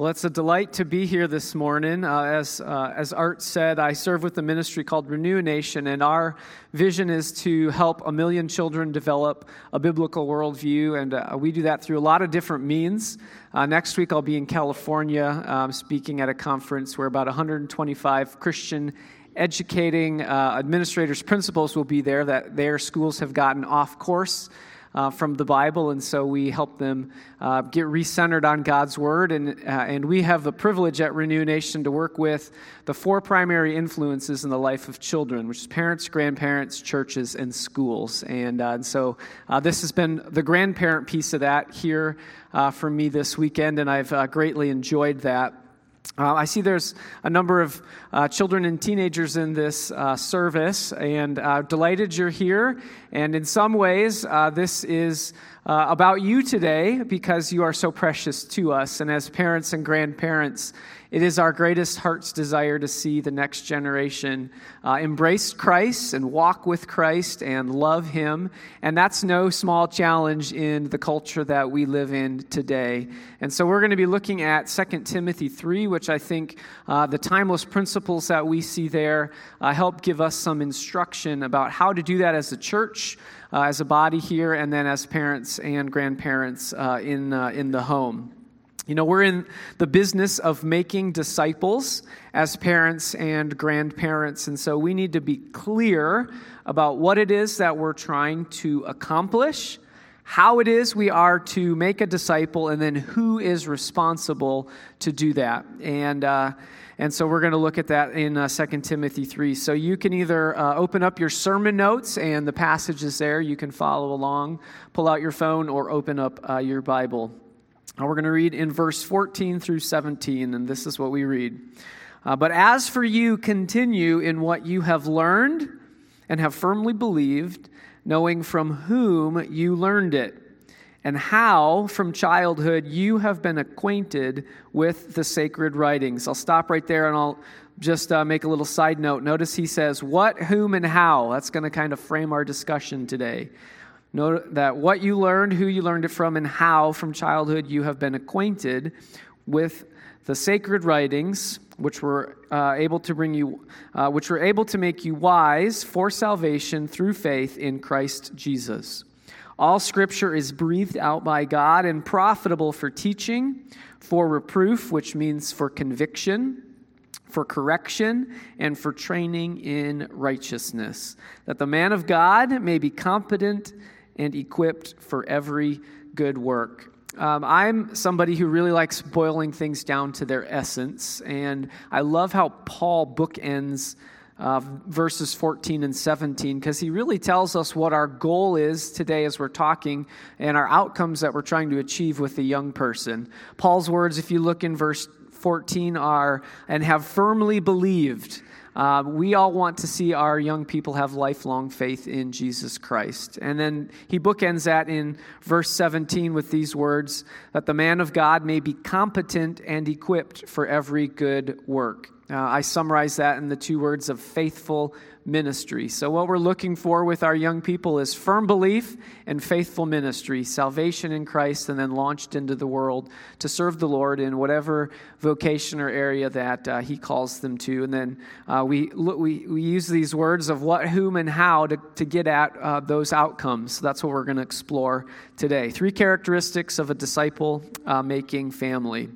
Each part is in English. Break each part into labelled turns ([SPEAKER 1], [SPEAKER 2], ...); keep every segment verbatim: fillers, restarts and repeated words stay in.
[SPEAKER 1] Well, it's a delight to be here this morning. Uh, as uh, as Art said, I serve with a ministry called Renew a Nation, and our vision is to help a million children develop a biblical worldview, and uh, we do that through a lot of different means. Uh, next week, I'll be in California um, speaking at a conference where about one hundred twenty-five Christian educating uh, administrators, principals will be there, that their schools have gotten off course Uh, from the Bible, and so we help them uh, get recentered on God's Word, and uh, and we have the privilege at Renew Nation to work with the four primary influences in the life of children, which is parents, grandparents, churches, and schools. And, uh, and so uh, this has been the grandparent piece of that here uh, for me this weekend, and I've uh, greatly enjoyed that. Uh, I see there's a number of uh, children and teenagers in this uh, service, and uh, delighted you're here. And in some ways, uh, this is uh, about you today because you are so precious to us. And as parents and grandparents, it is our greatest heart's desire to see the next generation uh, embrace Christ and walk with Christ and love Him. And that's no small challenge in the culture that we live in today. And so we're going to be looking at Second Timothy three, which I think uh, the timeless principles that we see there uh, help give us some instruction about how to do that as a church, uh, as a body here, and then as parents and grandparents uh, in uh, in the home. You know, we're in the business of making disciples as parents and grandparents, and so we need to be clear about what it is that we're trying to accomplish, how it is we are to make a disciple, and then who is responsible to do that. And uh, and so we're going to look at that in uh, Second Timothy three. So you can either uh, open up your sermon notes, and the passage is there. You can follow along, pull out your phone, or open up uh, your Bible. We're going to read in verse fourteen through seventeen, and this is what we read. Uh, but as for you, continue in what you have learned and have firmly believed, knowing from whom you learned it, and how from childhood you have been acquainted with the sacred writings. I'll stop right there, and I'll just uh, make a little side note. Notice he says, what, whom, and how. That's going to kind of frame our discussion today. Note that what you learned, who you learned it from, and how from childhood you have been acquainted with the sacred writings, which were uh, able to bring you, uh, which were able to make you wise for salvation through faith in Christ Jesus. All Scripture is breathed out by God and profitable for teaching, for reproof, which means for conviction, for correction, and for training in righteousness, that the man of God may be competent and equipped for every good work. Um, I'm somebody who really likes boiling things down to their essence, and I love how Paul bookends uh, verses fourteen and seventeen, because he really tells us what our goal is today as we're talking, and our outcomes that we're trying to achieve with the young person. Paul's words, if you look in verse fourteen, are, and have firmly believed. Uh, we all want to see our young people have lifelong faith in Jesus Christ. And then he bookends that in verse seventeen with these words, that the man of God may be competent and equipped for every good work. Uh, I summarize that in the two words of faithful ministry. So what we're looking for with our young people is firm belief and faithful ministry, salvation in Christ, and then launched into the world to serve the Lord in whatever vocation or area that uh, He calls them to. And then uh, we, we we use these words of what, whom, and how to, to get at uh, those outcomes. So that's what we're going to explore today. Three characteristics of a disciple-making uh, family.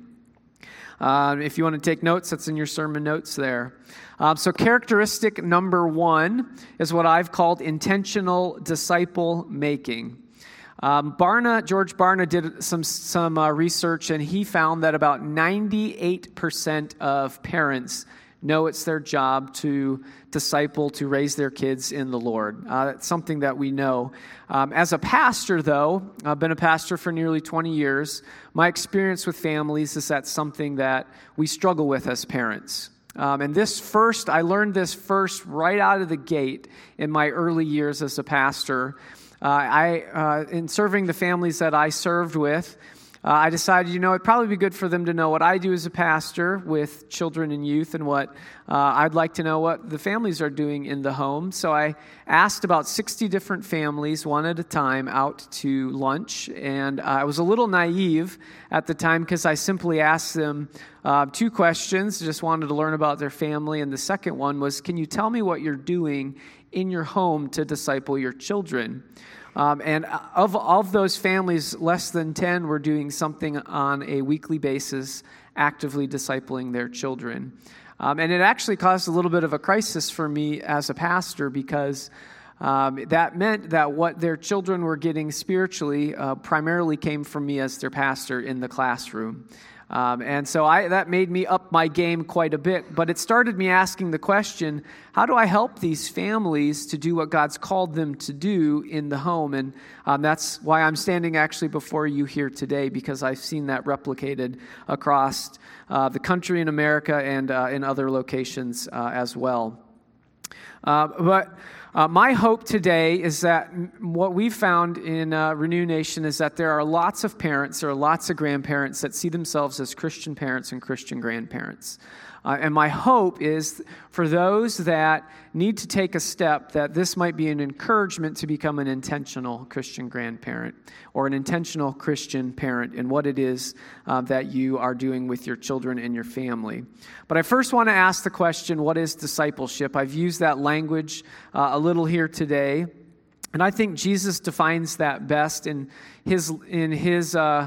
[SPEAKER 1] Uh, if you want to take notes, that's in your sermon notes there. Um, so characteristic number one is what I've called intentional disciple making. Um, Barna, George Barna did some some uh, research, and he found that about ninety-eight percent of parents know it's their job to disciple, to raise their kids in the Lord. Uh, that's something that we know. Um, as a pastor, though, I've been a pastor for nearly twenty years. My experience with families is that's something that we struggle with as parents. Um, and this first, I learned this first right out of the gate in my early years as a pastor. Uh, I, uh, in serving the families that I served with, uh, I decided, you know, it'd probably be good for them to know what I do as a pastor with children and youth, and what uh, I'd like to know what the families are doing in the home. So I asked about sixty different families, one at a time, out to lunch. And uh, I was a little naive at the time because I simply asked them uh, two questions, just wanted to learn about their family. And the second one was, can you tell me what you're doing in your home to disciple your children? Um, and of, of those families, less than ten were doing something on a weekly basis, actively discipling their children. Um, and it actually caused a little bit of a crisis for me as a pastor, because um, that meant that what their children were getting spiritually uh, primarily came from me as their pastor in the classroom. Um, and so I, that made me up my game quite a bit, but it started me asking the question, how do I help these families to do what God's called them to do in the home? And um, that's why I'm standing actually before you here today, because I've seen that replicated across uh, the country in America and uh, in other locations uh, as well. Uh, but Uh, my hope today is that what we've found in uh, Renew Nation is that there are lots of parents, there are lots of grandparents that see themselves as Christian parents and Christian grandparents. Uh, and my hope is for those that need to take a step, that this might be an encouragement to become an intentional Christian grandparent or an intentional Christian parent in what it is uh, that you are doing with your children and your family. But I first want to ask the question, what is discipleship? I've used that language uh, a little here today, and I think Jesus defines that best in his in his uh,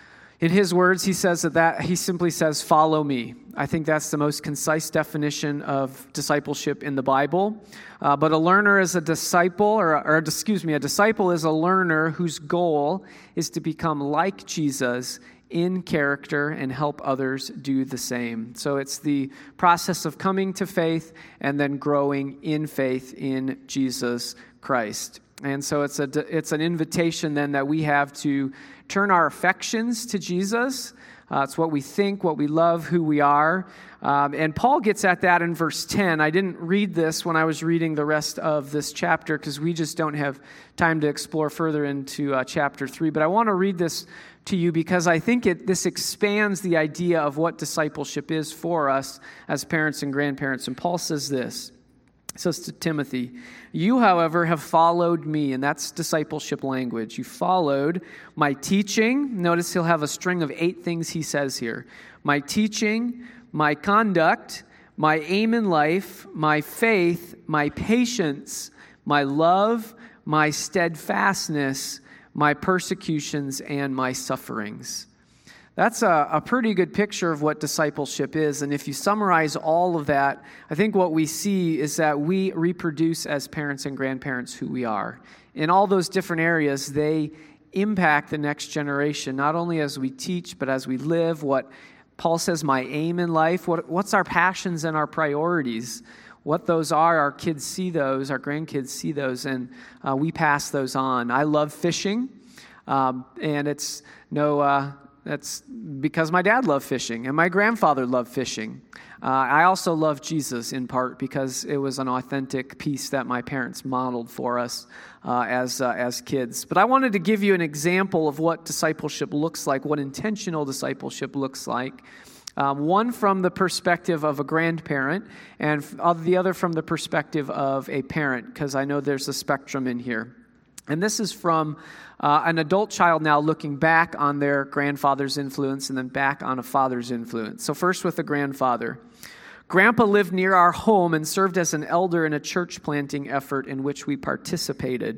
[SPEAKER 1] in his words. He says that, that he simply says, "Follow me." I think that's the most concise definition of discipleship in the Bible. Uh, but a learner is a disciple, or, or excuse me, a disciple is a learner whose goal is to become like Jesus in character and help others do the same. So it's the process of coming to faith and then growing in faith in Jesus Christ. And so it's a it's an invitation then that we have to turn our affections to Jesus. Uh, it's what we think, what we love, who we are. Um, and Paul gets at that in verse ten. I didn't read this when I was reading the rest of this chapter because we just don't have time to explore further into uh, chapter three. But I want to read this to you because I think it this expands the idea of what discipleship is for us as parents and grandparents. And Paul says this. It says to Timothy, "You, however, have followed me," and that's discipleship language. You followed my teaching. Notice he'll have a string of eight things he says here. My teaching, my conduct, my aim in life, my faith, my patience, my love, my steadfastness, my persecutions, and my sufferings. That's a, a pretty good picture of what discipleship is. And if you summarize all of that, I think what we see is that we reproduce as parents and grandparents who we are. In all those different areas, they impact the next generation, not only as we teach, but as we live. What Paul says, my aim in life, what, what's our passions and our priorities? What those are, our kids see those, our grandkids see those, and uh, we pass those on. I love fishing, um, and it's no... Uh, That's because my dad loved fishing and my grandfather loved fishing. Uh, I also love Jesus in part because it was an authentic piece that my parents modeled for us uh, as uh, as kids. But I wanted to give you an example of what discipleship looks like, what intentional discipleship looks like. Um, one from the perspective of a grandparent and the other from the perspective of a parent, because I know there's a spectrum in here. And this is from uh, an adult child now looking back on their grandfather's influence and then back on a father's influence. So first with the grandfather. Grandpa lived near our home and served as an elder in a church planting effort in which we participated.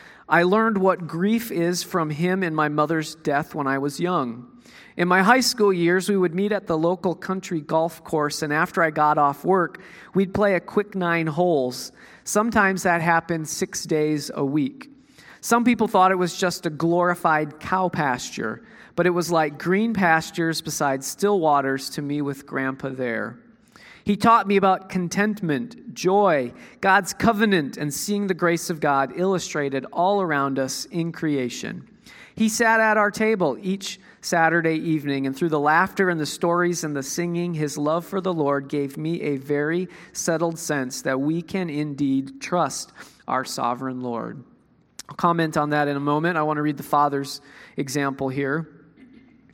[SPEAKER 1] I learned what grief is from him in my mother's death when I was young. In my high school years, we would meet at the local country golf course, and after I got off work, we'd play a quick nine holes. Sometimes that happened six days a week. Some people thought it was just a glorified cow pasture, but it was like green pastures beside still waters to me with Grandpa there. He taught me about contentment, joy, God's covenant, and seeing the grace of God illustrated all around us in creation. He sat at our table each Saturday evening, and through the laughter and the stories and the singing, his love for the Lord gave me a very settled sense that we can indeed trust our sovereign Lord. I'll comment on that in a moment. I want to read the father's example here.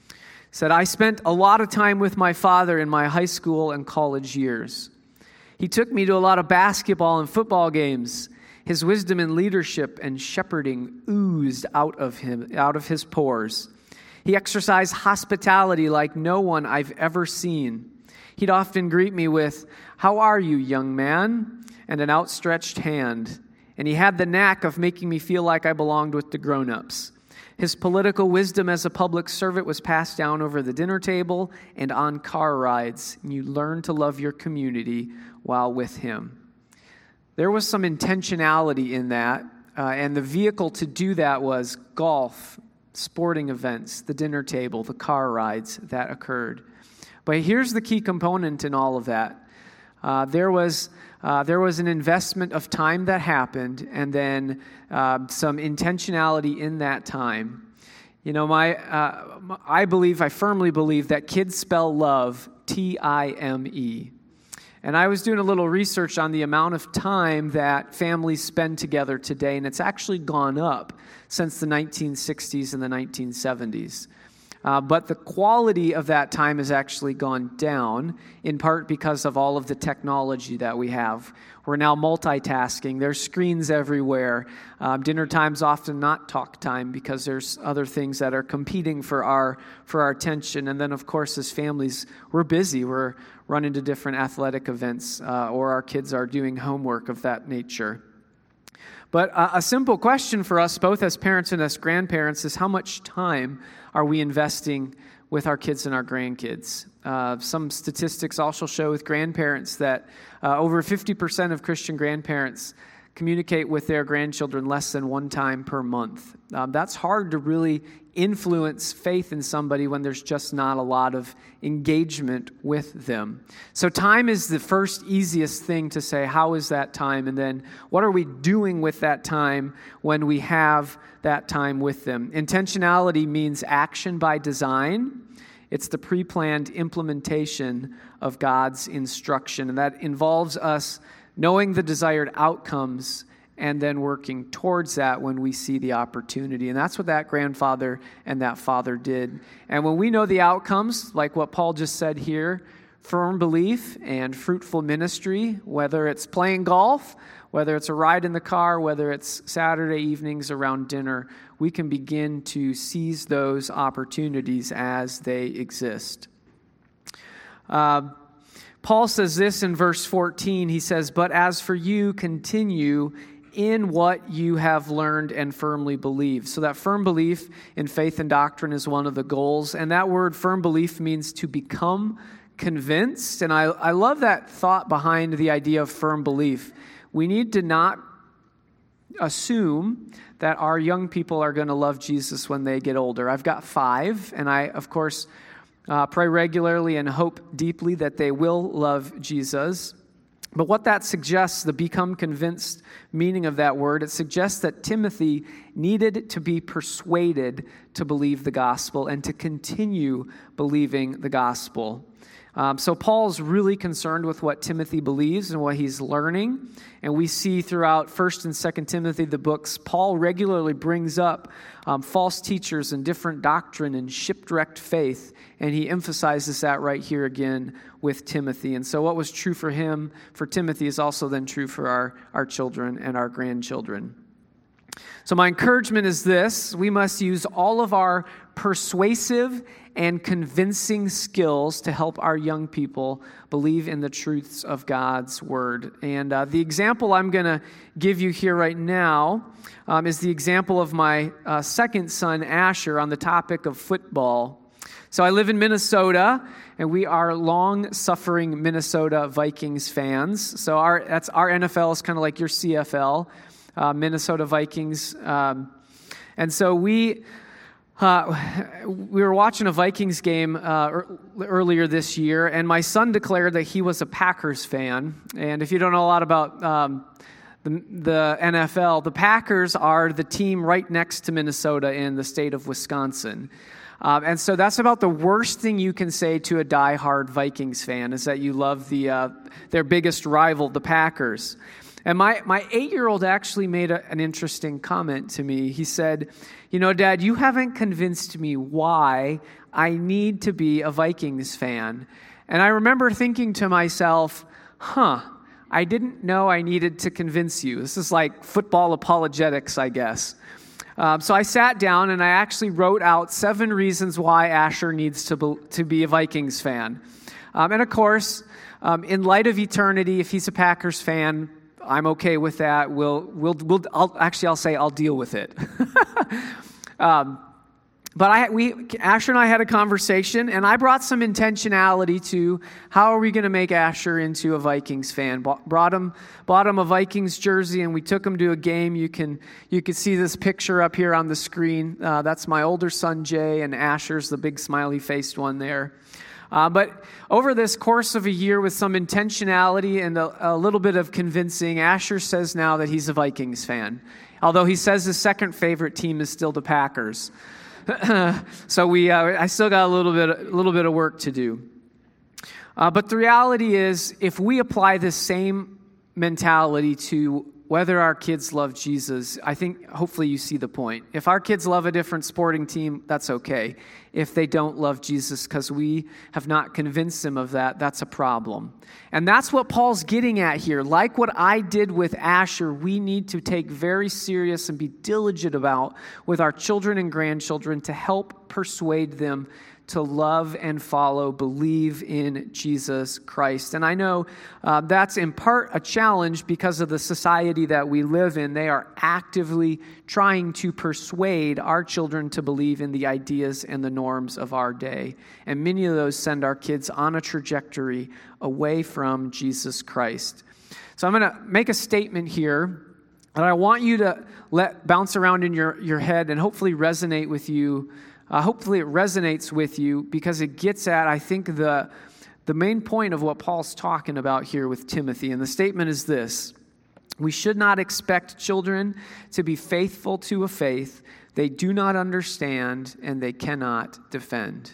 [SPEAKER 1] said, I spent a lot of time with my father in my high school and college years. He took me to a lot of basketball and football games. His wisdom and leadership and shepherding oozed out of him, out of his pores. He exercised hospitality like no one I've ever seen. He'd often greet me with, "How are you, young man?" and an outstretched hand. And he had the knack of making me feel like I belonged with the grown-ups. His political wisdom as a public servant was passed down over the dinner table and on car rides. And you learn to love your community while with him. There was some intentionality in that, uh, and the vehicle to do that was golf, sporting events, the dinner table, the car rides that occurred. But here's the key component in all of that. Uh, there was uh, there was an investment of time that happened, and then uh, some intentionality in that time. You know, my uh, I believe, I firmly believe that kids spell love T I M E. And I was doing a little research on the amount of time that families spend together today, and it's actually gone up since the nineteen sixties and the nineteen seventies. Uh, but the quality of that time has actually gone down, in part because of all of the technology that we have. We're now multitasking. There's screens everywhere. Um, dinner time's often not talk time because there's other things that are competing for our for our attention. And then, of course, as families, we're busy. We're running to different athletic events, uh, or our kids are doing homework of that nature. But uh, a simple question for us, both as parents and as grandparents, is how much time are we investing with our kids and our grandkids? Uh, some statistics also show with grandparents that uh, over fifty percent of Christian grandparents communicate with their grandchildren less than one time per month. Um, that's hard to really influence faith in somebody when there's just not a lot of engagement with them. So time is the first easiest thing to say, how is that time? And then what are we doing with that time when we have that time with them? Intentionality means action by design. It's the pre-planned implementation of God's instruction, and that involves us knowing the desired outcomes and then working towards that when we see the opportunity. And that's what that grandfather and that father did. And when we know the outcomes, like what Paul just said here, firm belief and fruitful ministry, whether it's playing golf, whether it's a ride in the car, whether it's Saturday evenings around dinner, we can begin to seize those opportunities as they exist. Uh, Paul says this in verse fourteen. He says, "But as for you, continue in what you have learned and firmly believe." So that firm belief in faith and doctrine is one of the goals. And that word firm belief means to become convinced. And I, I love that thought behind the idea of firm belief. We need to not assume that our young people are going to love Jesus when they get older. I've got five, and I, of course, uh, pray regularly and hope deeply that they will love Jesus. But what that suggests, the become convinced meaning of that word, it suggests that Timothy needed to be persuaded to believe the gospel and to continue believing the gospel. Um, so Paul's really concerned with what Timothy believes and what he's learning. And we see throughout First and Second Timothy, the books, Paul regularly brings up um, false teachers and different doctrine and shipwrecked faith. And he emphasizes that right here again with Timothy. And so what was true for him, for Timothy, is also then true for our, our children and our grandchildren. So my encouragement is this: we must use all of our persuasive and convincing skills to help our young people believe in the truths of God's word. And uh, the example I'm going to give you here right now um, is the example of my uh, second son, Asher, on the topic of football. So I live in Minnesota, and we are long-suffering Minnesota Vikings fans. So our that's our N F L is kind of like your C F L, uh, Minnesota Vikings. Um, and so we... Uh, we were watching a Vikings game uh, earlier this year, and my son declared that he was a Packers fan. And if you don't know a lot about um, the, the N F L, the Packers are the team right next to Minnesota in the state of Wisconsin. Um, and so that's about the worst thing you can say to a diehard Vikings fan, is that you love the uh, their biggest rival, the Packers. And my, my eight-year-old actually made a, an interesting comment to me. He said, you know, Dad, you haven't convinced me why I need to be a Vikings fan. And I remember thinking to myself, huh, I didn't know I needed to convince you. This is like football apologetics, I guess. Um, so I sat down and I actually wrote out seven reasons why Asher needs to be, to be a Vikings fan. Um, and of course, um, in light of eternity, if he's a Packers fan, I'm okay with that. We'll, we'll, we'll. I'll, actually, I'll say I'll deal with it. um, But I, we, Asher and I had a conversation, and I brought some intentionality to how are we going to make Asher into a Vikings fan. Brought him, bought him a Vikings jersey, and we took him to a game. You can you can see this picture up here on the screen. Uh, that's my older son Jay, and Asher's the big smiley-faced one there. Uh, but over this course of a year, with some intentionality and a, a little bit of convincing, Asher says now that he's a Vikings fan. Although he says his second favorite team is still the Packers. so we, uh, I still got a little bit, a little bit of work to do. Uh, but the reality is, if we apply this same mentality to whether our kids love Jesus, I think hopefully you see the point. If our kids love a different sporting team, that's okay. If they don't love Jesus because we have not convinced them of that, that's a problem. And that's what Paul's getting at here. Like what I did with Asher, we need to take very serious and be diligent about with our children and grandchildren to help persuade them to love and follow, believe in Jesus Christ. And I know uh, that's in part a challenge because of the society that we live in. They are actively trying to persuade our children to believe in the ideas and the norms of our day. And many of those send our kids on a trajectory away from Jesus Christ. So I'm going to make a statement here that I want you to let bounce around in your, your head and hopefully resonate with you. Uh, hopefully it resonates with you because it gets at, I think, the, the main point of what Paul's talking about here with Timothy. And the statement is this: we should not expect children to be faithful to a faith they do not understand and they cannot defend.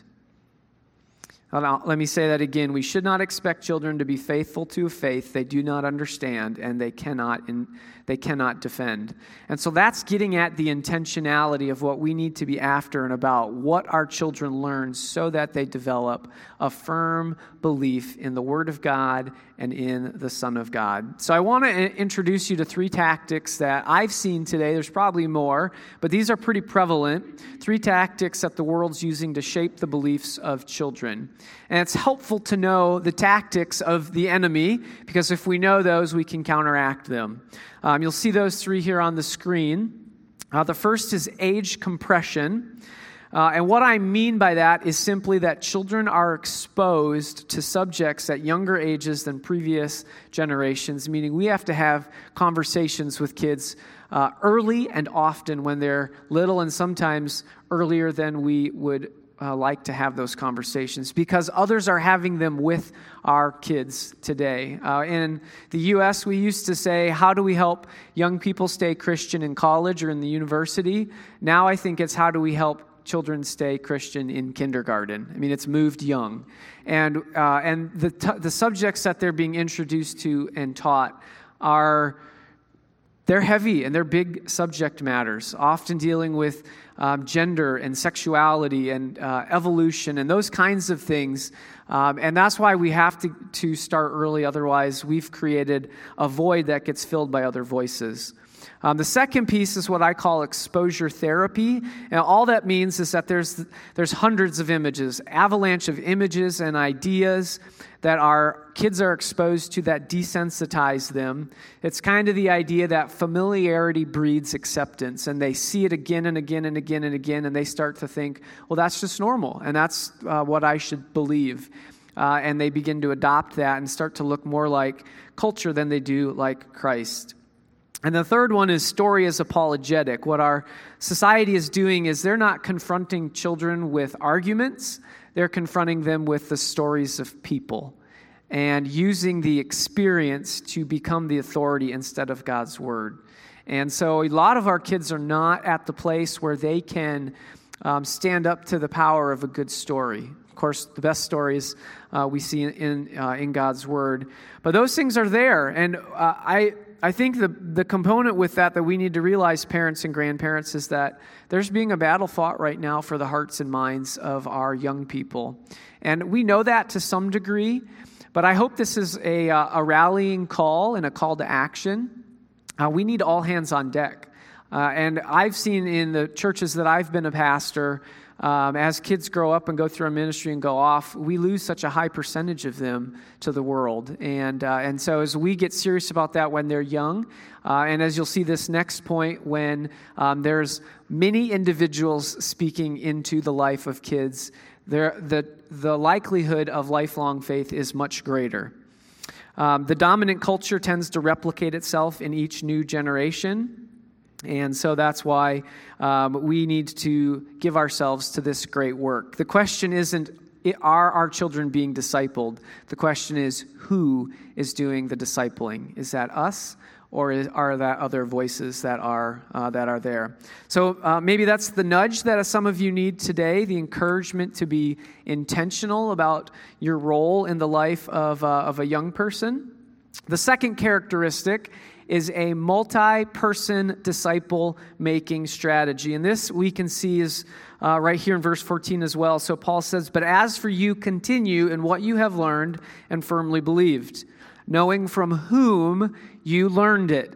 [SPEAKER 1] Let me say that again. We should not expect children to be faithful to a faith they do not understand and they cannot in, they cannot defend. And so that's getting at the intentionality of what we need to be after and about what our children learn so that they develop a firm belief in the Word of God and in the Son of God. So I want to introduce you to three tactics that I've seen today. There's probably more, but these are pretty prevalent. Three tactics that the world's using to shape the beliefs of children. And it's helpful to know the tactics of the enemy, because if we know those, we can counteract them. Um, you'll see those three here on the screen. Uh, the first is age compression. Uh, and what I mean by that is simply that children are exposed to subjects at younger ages than previous generations, meaning we have to have conversations with kids uh, early and often when they're little, and sometimes earlier than we would Uh, like to have those conversations because others are having them with our kids today. Uh, in the U S, we used to say, how do we help young people stay Christian in college or in the university? Now I think it's how do we help children stay Christian in kindergarten? I mean, it's moved young. And uh, and the t- the subjects that they're being introduced to and taught are They're heavy and they're big subject matters, often dealing with um, gender and sexuality and uh, evolution and those kinds of things. Um, and that's why we have to, to start early. Otherwise, we've created a void that gets filled by other voices. Um, the second piece is what I call exposure therapy. And all that means is that there's there's hundreds of images, avalanche of images and ideas that our kids are exposed to that desensitize them. It's kind of the idea that familiarity breeds acceptance, and they see it again and again and again and again, and they start to think, well, that's just normal, and that's uh, what I should believe. Uh, and they begin to adopt that and start to look more like culture than they do like Christ. And the third one is story as apologetic. What our society is doing is they're not confronting children with arguments. They're confronting them with the stories of people and using the experience to become the authority instead of God's word. And so a lot of our kids are not at the place where they can um, stand up to the power of a good story. Of course, the best stories uh, we see in in, uh, in God's word. But those things are there. And uh, I... I think the, the component with that that we need to realize, parents and grandparents, is that there's being a battle fought right now for the hearts and minds of our young people. And we know that to some degree, but I hope this is a, a rallying call and a call to action. Uh, we need all hands on deck. Uh, and I've seen in the churches that I've been a pastor, Um, as kids grow up and go through our ministry and go off, we lose such a high percentage of them to the world. And uh, and so as we get serious about that when they're young, uh, and as you'll see this next point, when um, there's many individuals speaking into the life of kids, there the the likelihood of lifelong faith is much greater. Um, the dominant culture tends to replicate itself in each new generation. And so that's why um, we need to give ourselves to this great work. The question isn't, are our children being discipled? The question is, who is doing the discipling? Is that us, or is, are that other voices that are uh, that are there? So uh, maybe that's the nudge that some of you need today, the encouragement to be intentional about your role in the life of, uh, of a young person. The second characteristic is a multi-person disciple-making strategy. And this we can see is uh, right here in verse fourteen as well. So Paul says, "But as for you, continue in what you have learned and firmly believed, knowing from whom you learned it."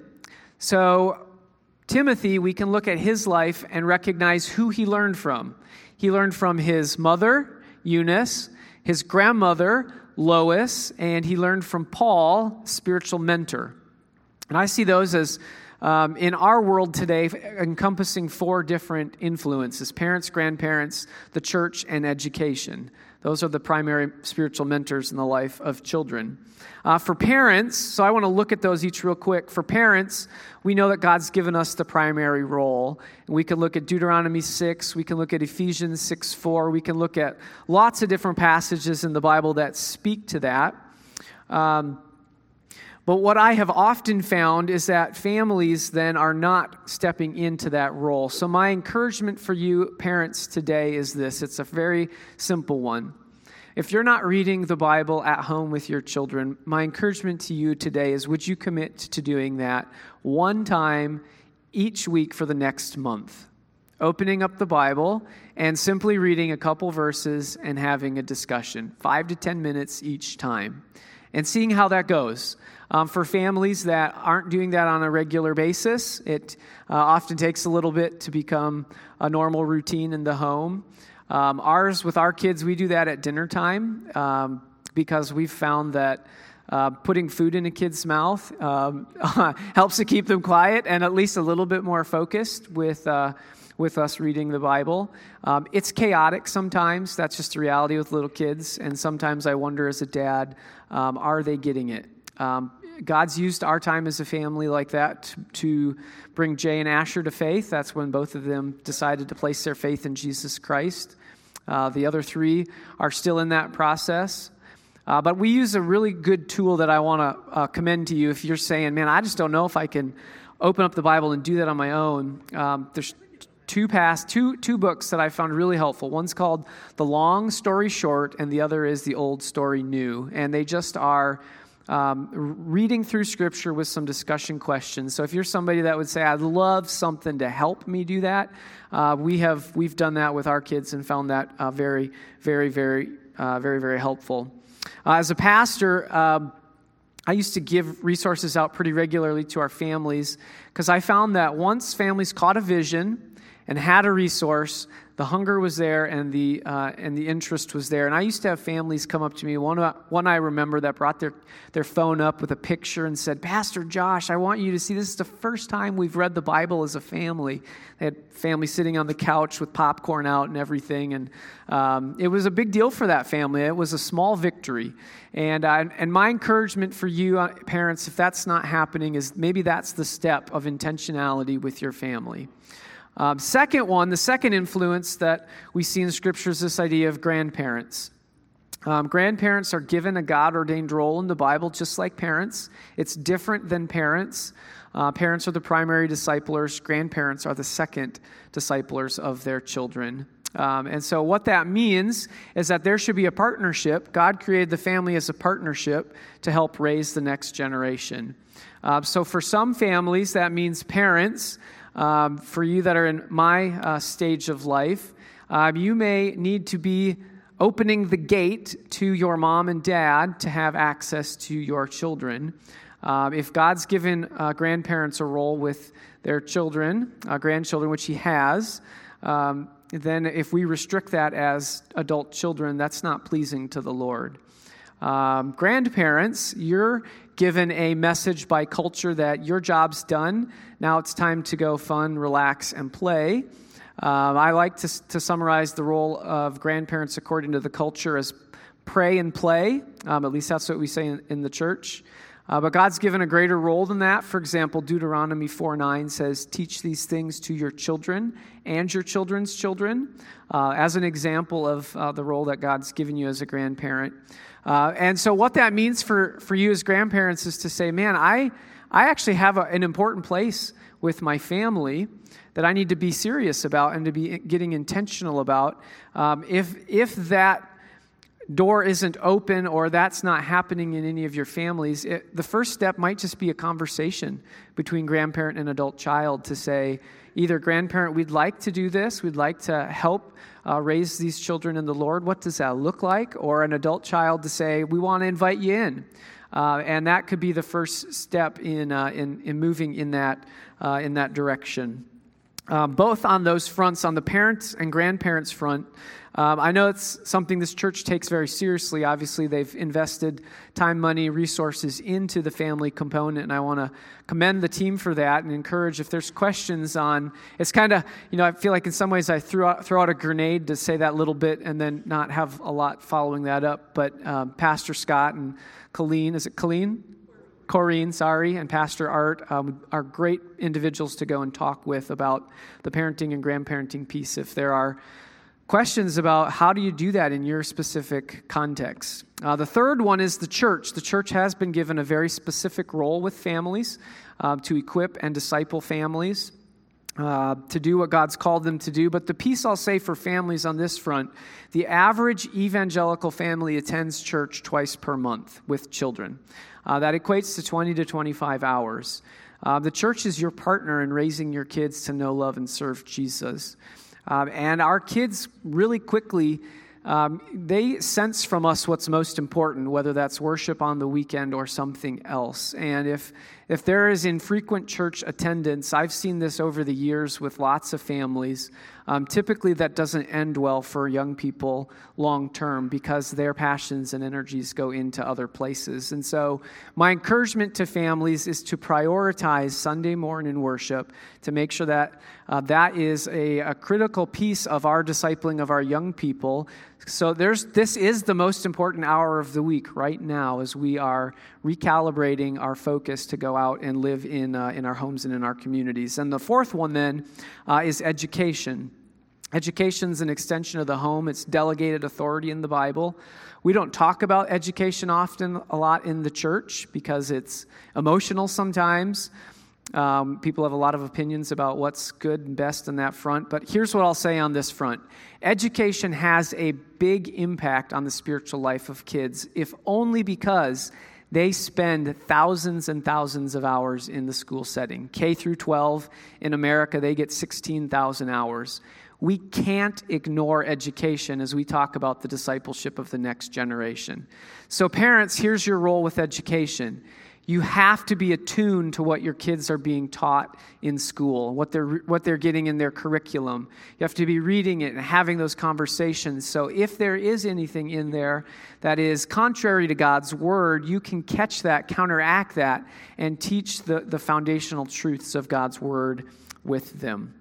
[SPEAKER 1] So Timothy, we can look at his life and recognize who he learned from. He learned from his mother, Eunice, his grandmother, Lois, and he learned from Paul, spiritual mentor. And I see those as, um, in our world today, encompassing four different influences: parents, grandparents, the church, and education. Those are the primary spiritual mentors in the life of children. Uh, for parents, so I want to look at those each real quick. For parents, we know that God's given us the primary role. And we can look at Deuteronomy six, we can look at Ephesians six four, we can look at lots of different passages in the Bible that speak to that. Um, But what I have often found is that families then are not stepping into that role. So my encouragement for you parents today is this. It's a very simple one. If you're not reading the Bible at home with your children, my encouragement to you today is, would you commit to doing that one time each week for the next month? Opening up the Bible and simply reading a couple verses and having a discussion, five to ten minutes each time, and seeing how that goes. Um, for families that aren't doing that on a regular basis, it uh, often takes a little bit to become a normal routine in the home. Um, ours, with our kids, we do that at dinner time um, because we've found that uh, putting food in a kid's mouth um, helps to keep them quiet and at least a little bit more focused with uh, with us reading the Bible. Um, it's chaotic sometimes. That's just the reality with little kids. And sometimes I wonder as a dad, um, are they getting it? Um, God's used our time as a family like that to, to bring Jay and Asher to faith. That's when both of them decided to place their faith in Jesus Christ. Uh, the other three are still in that process. Uh, but we use a really good tool that I want to uh, commend to you if you're saying, man, I just don't know if I can open up the Bible and do that on my own. Um, there's two past two two books that I found really helpful. One's called The Long Story Short, and the other is The Old Story New. And they just are Um, reading through Scripture with some discussion questions. So if you're somebody that would say, I'd love something to help me do that, uh, we have, we've done that with our kids and found that uh, very, very, very, uh, very, very helpful. Uh, as a pastor, um, I used to give resources out pretty regularly to our families because I found that once families caught a vision and had a resource, the hunger was there and the uh, and the interest was there. And I used to have families come up to me. One, one I remember that brought their, their phone up with a picture and said, Pastor Josh, I want you to see, this is the first time we've read the Bible as a family. They had family sitting on the couch with popcorn out and everything. And um, it was a big deal for that family. It was a small victory. And, uh, and my encouragement for you, uh, parents, if that's not happening, is maybe that's the step of intentionality with your family. Um, second one, the second influence that we see in Scripture is this idea of grandparents. Um, grandparents are given a God-ordained role in the Bible, just like parents. It's different than parents. Uh, parents are the primary disciplers. Grandparents are the second disciplers of their children. Um, and so what that means is that there should be a partnership. God created the family as a partnership to help raise the next generation. Uh, so for some families, that means parents. Um, for you that are in my uh, stage of life, uh, you may need to be opening the gate to your mom and dad to have access to your children. Um, if God's given uh, grandparents a role with their children, uh, grandchildren, which he has, um, then if we restrict that as adult children, that's not pleasing to the Lord. Um, grandparents, you're given a message by culture that your job's done. Now it's time to go fun, relax, and play. Um, I like to, to summarize the role of grandparents according to the culture as pray and play. Um, at least that's what we say in, in the church. Uh, but God's given a greater role than that. For example, Deuteronomy four nine says, teach these things to your children and your children's children, uh, as an example of uh, the role that God's given you as a grandparent. Uh, and so what that means for, for you as grandparents is to say, man, I, I actually have a, an important place with my family that I need to be serious about and to be getting intentional about. Um, if if that door isn't open or that's not happening in any of your families, it, the first step might just be a conversation between grandparent and adult child to say, either grandparent, we'd like to do this, we'd like to help uh, raise these children in the Lord. What does that look like? Or an adult child to say, we want to invite you in. Uh, and that could be the first step in uh, in, in moving in that uh, in that direction. Um, both on those fronts, on the parents and grandparents front, um, I know it's something this church takes very seriously. Obviously, they've invested time, money, resources into the family component, and I want to commend the team for that and encourage if there's questions on, it's kind of, you know, I feel like in some ways I threw out, throw out a grenade to say that little bit and then not have a lot following that up, but um, Pastor Scott and Colleen, is it Colleen? Corrine, sorry, and Pastor Art um, are great individuals to go and talk with about the parenting and grandparenting piece if there are questions about how do you do that in your specific context. Uh, the third one is the church. The church has been given a very specific role with families uh, to equip and disciple families uh, to do what God's called them to do. But the piece I'll say for families on this front, the average evangelical family attends church twice per month with children. Uh, that equates to twenty to twenty-five hours. Uh, the church is your partner in raising your kids to know, love, and serve Jesus. Um, and our kids really quickly, um, they sense from us what's most important, whether that's worship on the weekend or something else. And if if there is infrequent church attendance, I've seen this over the years with lots of families. Um, typically, that doesn't end well for young people long term because their passions and energies go into other places. And so my encouragement to families is to prioritize Sunday morning worship, to make sure that uh, that is a, a critical piece of our discipling of our young people. So there's this is the most important hour of the week right now as we are recalibrating our focus to go out and live in uh, in our homes and in our communities. And the fourth one then uh, is education. Education is an extension of the home. It's delegated authority in the Bible. We don't talk about education often a lot in the church because it's emotional sometimes. Um, people have a lot of opinions about what's good and best in that front. But here's what I'll say on this front. Education has a big impact on the spiritual life of kids, if only because they spend thousands and thousands of hours in the school setting. K through twelve in America, they get sixteen thousand hours. We can't ignore education as we talk about the discipleship of the next generation. So parents, here's your role with education. You have to be attuned to what your kids are being taught in school, what they're what they're getting in their curriculum. You have to be reading it and having those conversations. So if there is anything in there that is contrary to God's word, you can catch that, counteract that, and teach the, the foundational truths of God's word with them.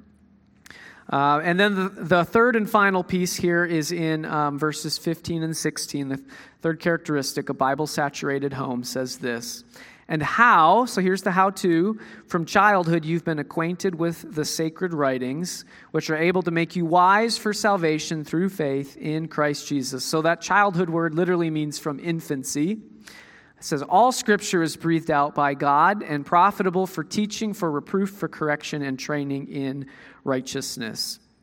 [SPEAKER 1] Uh, and then the, the third and final piece here is in um, verses fifteen and sixteen. The third characteristic, a Bible-saturated home, says this. And how, so here's the how-to, from childhood you've been acquainted with the sacred writings, which are able to make you wise for salvation through faith in Christ Jesus. So that childhood word literally means from infancy. It says, all Scripture is breathed out by God and profitable for teaching, for reproof, for correction, and training in righteousness.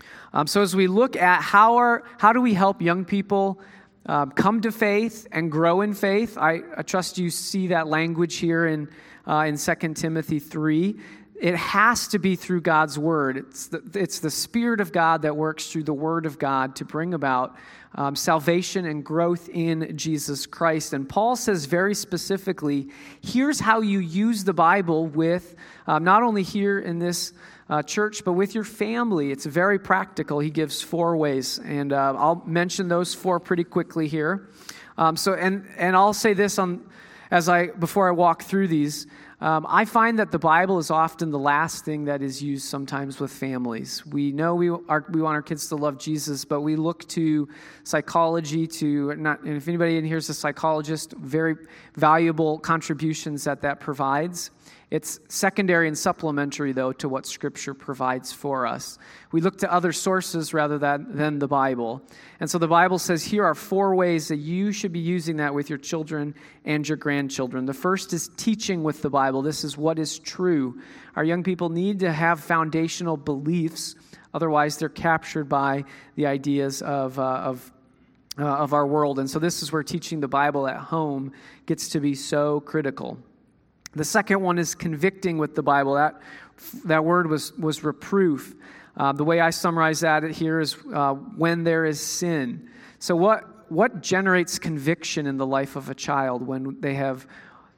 [SPEAKER 1] Um, so as we look at how are how do we help young people um, come to faith and grow in faith, I, I trust you see that language here in uh, in Second Timothy three. It has to be through God's word. It's the, it's the Spirit of God that works through the word of God to bring about um, salvation and growth in Jesus Christ. And Paul says very specifically, here's how you use the Bible with, um, not only here in this uh, church, but with your family. It's very practical. He gives four ways, and uh, I'll mention those four pretty quickly here. Um, so, and and I'll say this on as I before I walk through these. Um, I find that the Bible is often the last thing that is used sometimes with families. We know we are, we want our kids to love Jesus, but we look to psychology to, not, and if anybody in here is a psychologist, very valuable contributions that that provides. It's secondary and supplementary, though, to what Scripture provides for us. We look to other sources rather than, than the Bible. And so the Bible says here are four ways that you should be using that with your children and your grandchildren. The first is teaching with the Bible. This is what is true. Our young people need to have foundational beliefs. Otherwise, they're captured by the ideas of, uh, of, uh, of our world. And so this is where teaching the Bible at home gets to be so critical. The second one is convicting with the Bible. That that word was, was reproof. Uh, the way I summarize that here is uh, when there is sin. So what what generates conviction in the life of a child when they have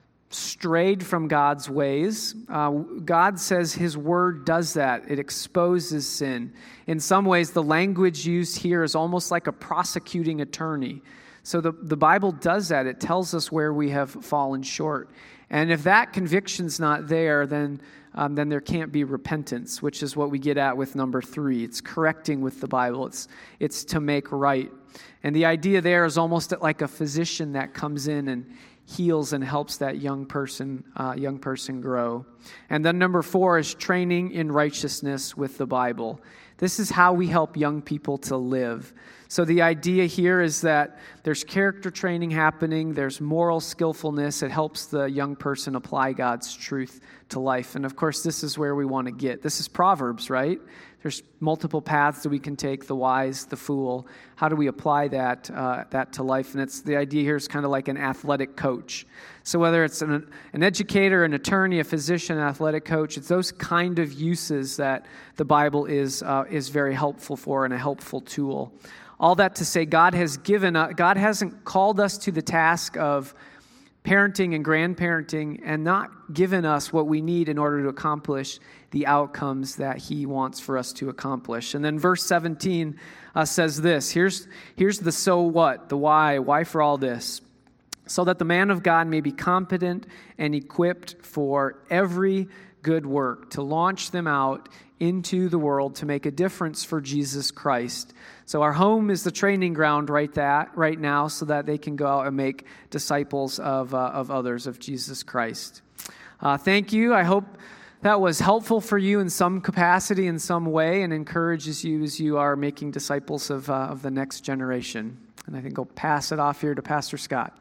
[SPEAKER 1] strayed from God's ways? Uh, God says His Word does that. It exposes sin. In some ways, the language used here is almost like a prosecuting attorney. So the, the Bible does that. It tells us where we have fallen short. And if that conviction's not there, then um, then there can't be repentance, which is what we get at with number three. It's correcting with the Bible. It's it's to make right. And the idea there is almost like a physician that comes in and heals and helps that young person uh, young person grow. And then number four is training in righteousness with the Bible. This is how we help young people to live. So the idea here is that there's character training happening, there's moral skillfulness. It helps the young person apply God's truth to life. And of course, this is where we want to get. This is Proverbs, right? There's multiple paths that we can take, the wise, the fool. How do we apply that uh, that to life? And it's the idea here is kind of like an athletic coach. So whether it's an, an educator, an attorney, a physician, an athletic coach, it's those kind of uses that the Bible is uh, is very helpful for and a helpful tool. All that to say, God has given us, God hasn't called us to the task of parenting and grandparenting and not given us what we need in order to accomplish the outcomes that He wants for us to accomplish. And then verse seventeen uh, says this, here's, here's the so what, the why, why for all this. So that the man of God may be competent and equipped for every good work, to launch them out into the world to make a difference for Jesus Christ. So our home is the training ground right that right now, so that they can go out and make disciples of uh, of others of Jesus Christ. Uh, thank you. I hope that was helpful for you in some capacity, in some way, and encourages you as you are making disciples of uh, of the next generation. And I think I'll pass it off here to Pastor Scott.